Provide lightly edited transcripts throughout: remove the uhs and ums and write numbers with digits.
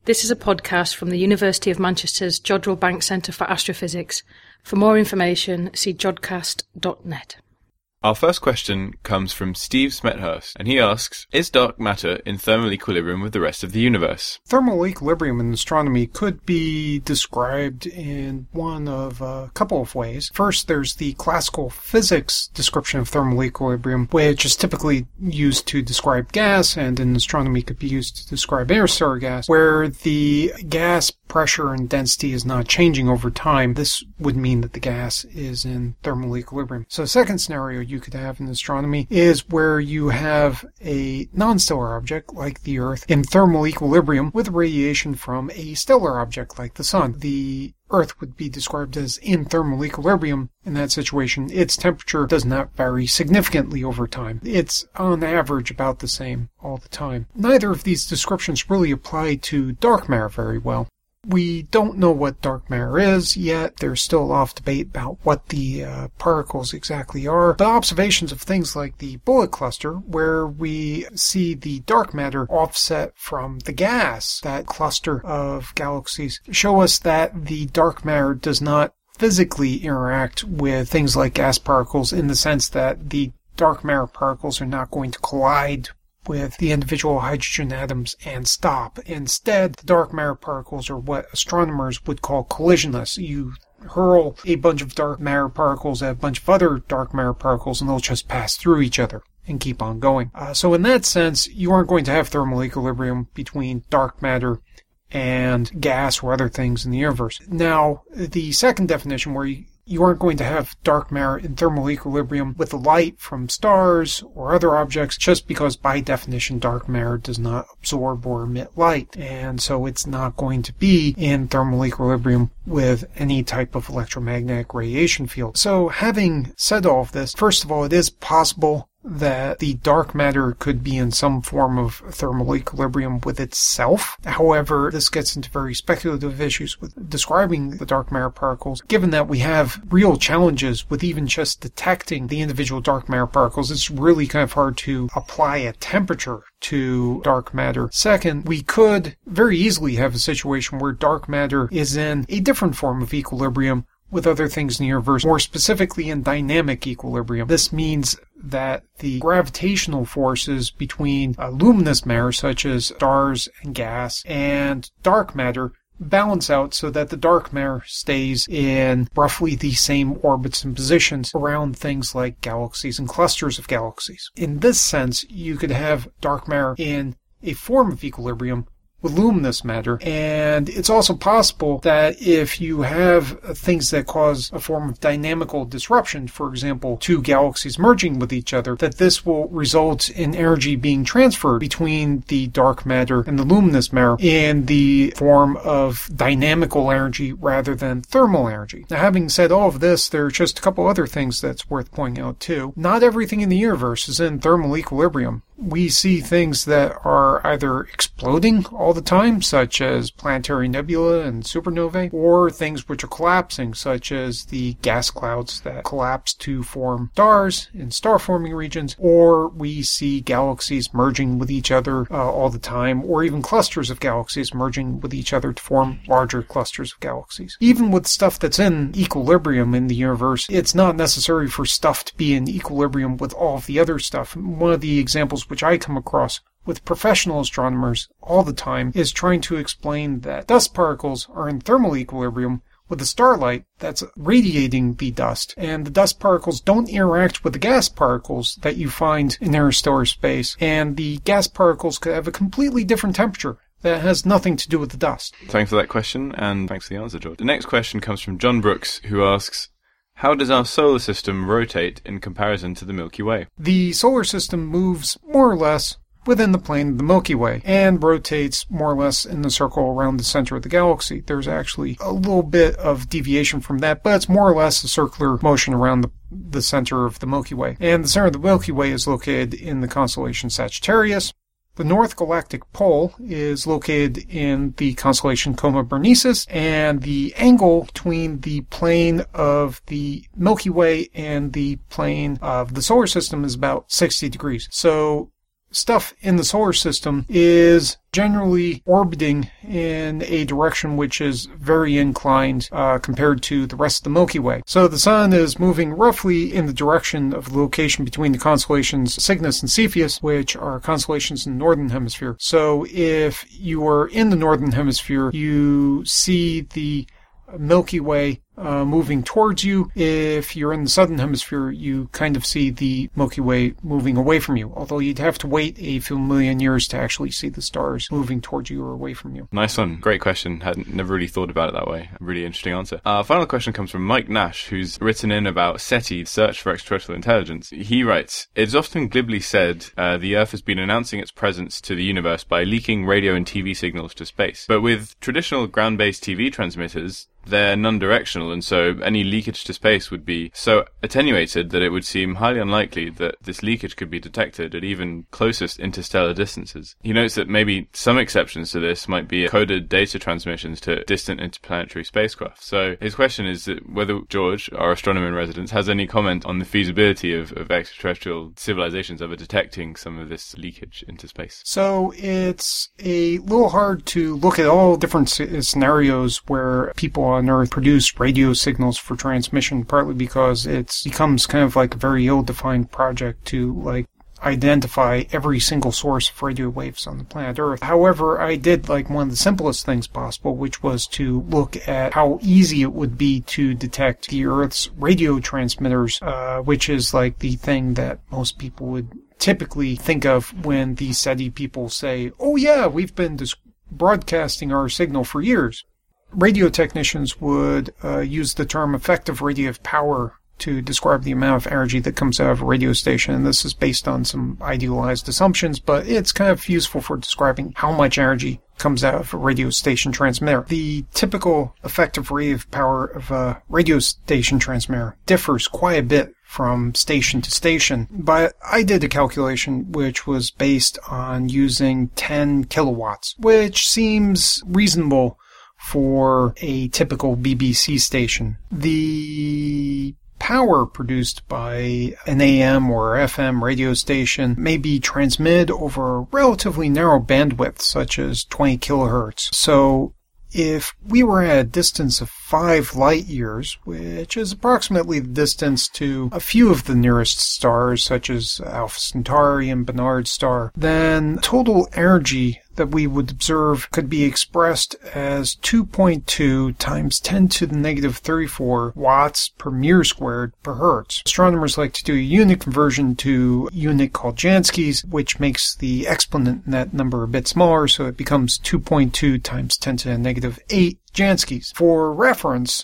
This is a podcast from the University of Manchester's Jodrell Bank Centre for Astrophysics. For more information, see jodcast.net. Our first question comes from Steve Smethurst, and he asks, is dark matter in thermal equilibrium with the rest of the universe? Thermal equilibrium in astronomy could be described in one of a couple of ways. First, there's the classical physics description of thermal equilibrium, which is typically used to describe gas, and in astronomy could be used to describe interstellar gas, where the gas pressure and density is not changing over time. This would mean that the gas is in thermal equilibrium. So the second scenario you could have in astronomy is where you have a non-stellar object like the Earth in thermal equilibrium with radiation from a stellar object like the Sun. The Earth would be described as in thermal equilibrium in that situation. Its temperature does not vary significantly over time. It's on average about the same all the time. Neither of these descriptions really apply to dark matter very well. We don't know what dark matter is yet. There's still a lot of debate about what the particles exactly are. But observations of things like the bullet cluster, where we see the dark matter offset from the gas, that cluster of galaxies, show us that the dark matter does not physically interact with things like gas particles in the sense that the dark matter particles are not going to collide with the individual hydrogen atoms and stop. Instead, the dark matter particles are what astronomers would call collisionless. You hurl a bunch of dark matter particles at a bunch of other dark matter particles and they'll just pass through each other and keep on going. So in that sense, you aren't going to have thermal equilibrium between dark matter and gas or other things in the universe. Now, the second definition, where you aren't going to have dark matter in thermal equilibrium with the light from stars or other objects, just because by definition dark matter does not absorb or emit light, and so it's not going to be in thermal equilibrium with any type of electromagnetic radiation field. So having said all of this, first of all, it is possible that the dark matter could be in some form of thermal equilibrium with itself. However, this gets into very speculative issues with describing the dark matter particles. Given that we have real challenges with even just detecting the individual dark matter particles, it's really kind of hard to apply a temperature to dark matter. Second, we could very easily have a situation where dark matter is in a different form of equilibrium with other things in the universe, more specifically in dynamic equilibrium. This means that the gravitational forces between luminous matter, such as stars and gas, and dark matter balance out so that the dark matter stays in roughly the same orbits and positions around things like galaxies and clusters of galaxies. In this sense, you could have dark matter in a form of equilibrium with luminous matter, and it's also possible that if you have things that cause a form of dynamical disruption, for example, two galaxies merging with each other, that this will result in energy being transferred between the dark matter and the luminous matter in the form of dynamical energy rather than thermal energy. Now, having said all of this, there are just a couple other things that's worth pointing out too. Not everything in the universe is in thermal equilibrium. We see things that are either exploding all the time, such as planetary nebula and supernovae, or things which are collapsing, such as the gas clouds that collapse to form stars in star-forming regions, or we see galaxies merging with each other all the time, or even clusters of galaxies merging with each other to form larger clusters of galaxies. Even with stuff that's in equilibrium in the universe, it's not necessary for stuff to be in equilibrium with all of the other stuff. One of the examples which I come across with professional astronomers all the time is trying to explain that dust particles are in thermal equilibrium with the starlight that's radiating the dust, and the dust particles don't interact with the gas particles that you find in interstellar space, and the gas particles could have a completely different temperature that has nothing to do with the dust. Thanks for that question, and thanks for the answer, George. The next question comes from John Brooks, who asks, how does our solar system rotate in comparison to the Milky Way? The solar system moves more or less within the plane of the Milky Way and rotates more or less in the circle around the center of the galaxy. There's actually a little bit of deviation from that, but it's more or less a circular motion around the center of the Milky Way. And the center of the Milky Way is located in the constellation Sagittarius. The North Galactic Pole is located in the constellation Coma Berenices, and the angle between the plane of the Milky Way and the plane of the solar system is about 60 degrees. So stuff in the solar system is generally orbiting in a direction which is very inclined compared to the rest of the Milky Way. So the Sun is moving roughly in the direction of the location between the constellations Cygnus and Cepheus, which are constellations in the northern hemisphere. So if you are in the northern hemisphere, you see the Milky Way moving towards you. If you're in the southern hemisphere, you kind of see the Milky Way moving away from you, although you'd have to wait a few million years to actually see the stars moving towards you or away from you. Nice one. Great question. Never really thought about it that way. Really interesting answer. Our final question comes from Mike Nash, who's written in about SETI, Search for Extraterrestrial Intelligence. He writes, "It's often glibly said the Earth has been announcing its presence to the universe by leaking radio and TV signals to space. But with traditional ground-based TV transmitters, they're non-directional, and so any leakage to space would be so attenuated that it would seem highly unlikely that this leakage could be detected at even closest interstellar distances." He notes that maybe some exceptions to this might be coded data transmissions to distant interplanetary spacecraft. So his question is that whether George, our astronomer in residence, has any comment on the feasibility of extraterrestrial civilizations ever detecting some of this leakage into space. So it's a little hard to look at all different scenarios where people on Earth produce radio signals for transmission, partly because it becomes kind of like a very ill-defined project to identify every single source of radio waves on the planet Earth. However, I did one of the simplest things possible, which was to look at how easy it would be to detect the Earth's radio transmitters, which is the thing that most people would typically think of when the SETI people say, "Oh yeah, we've been broadcasting our signal for years." Radio technicians would use the term effective radiative power to describe the amount of energy that comes out of a radio station, and this is based on some idealized assumptions, but it's kind of useful for describing how much energy comes out of a radio station transmitter. The typical effective radiative power of a radio station transmitter differs quite a bit from station to station, but I did a calculation which was based on using 10 kilowatts, which seems reasonable for a typical BBC station. The power produced by an AM or FM radio station may be transmitted over a relatively narrow bandwidth, such as 20 kilohertz. So if we were at a distance of 5 light years, which is approximately the distance to a few of the nearest stars, such as Alpha Centauri and Barnard's star, then total energy that we would observe could be expressed as 2.2 times 10 to the negative 34 watts per meter squared per hertz. Astronomers like to do a unit conversion to a unit called Janskis, which makes the exponent in that number a bit smaller, so it becomes 2.2 times 10 to the negative 8 Janskis. For reference,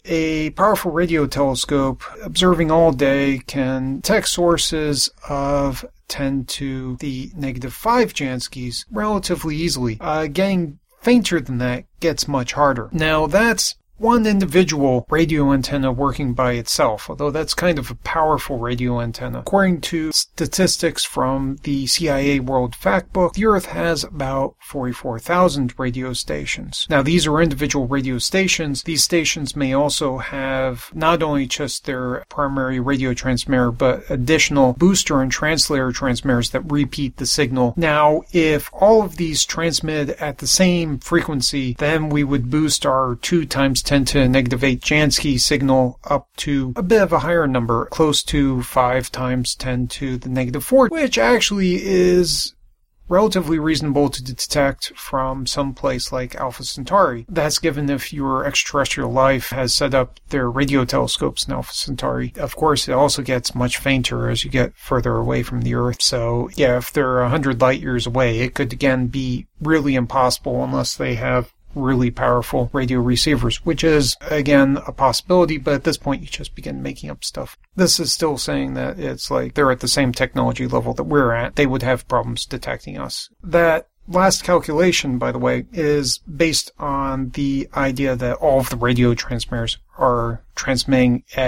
a powerful radio telescope observing all day can detect sources of 10 to the negative 5 Janskis relatively easily. Getting fainter than that gets much harder. Now, that's one individual radio antenna working by itself, although that's kind of a powerful radio antenna. According to statistics from the CIA World Factbook, the Earth has about 44,000 radio stations. Now, these are individual radio stations. These stations may also have not only just their primary radio transmitter, but additional booster and translator transmitters that repeat the signal. Now, if all of these transmitted at the same frequency, then we would boost our 2 times 10 to the negative 8 Jansky signal up to a bit of a higher number, close to 5 times 10 to the negative 4, which actually is relatively reasonable to detect from some place like Alpha Centauri. That's given if your extraterrestrial life has set up their radio telescopes in Alpha Centauri. Of course, it also gets much fainter as you get further away from the Earth. So, yeah, if they're 100 light years away, it could again be really impossible unless they have really powerful radio receivers, which is, again, a possibility, but at this point you just begin making up stuff. This is still saying that it's they're at the same technology level that we're at. They would have problems detecting us. That last calculation, by the way, is based on the idea that all of the radio transmitters are transmitting at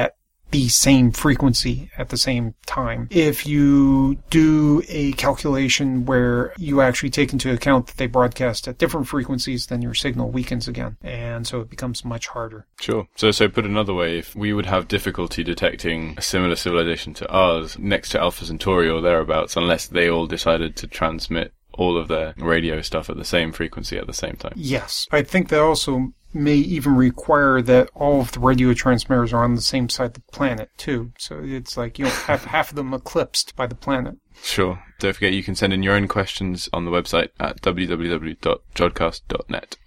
the same frequency at the same time. If you do a calculation where you actually take into account that they broadcast at different frequencies, then your signal weakens again, and so it becomes much harder. Sure. So put another way, if we would have difficulty detecting a similar civilization to ours next to Alpha Centauri or thereabouts, unless they all decided to transmit all of their radio stuff at the same frequency at the same time. Yes. I think that also may even require that all of the radio transmitters are on the same side of the planet, too. So it's like you'll have half of them eclipsed by the planet. Sure. Don't forget you can send in your own questions on the website at www.jodcast.net.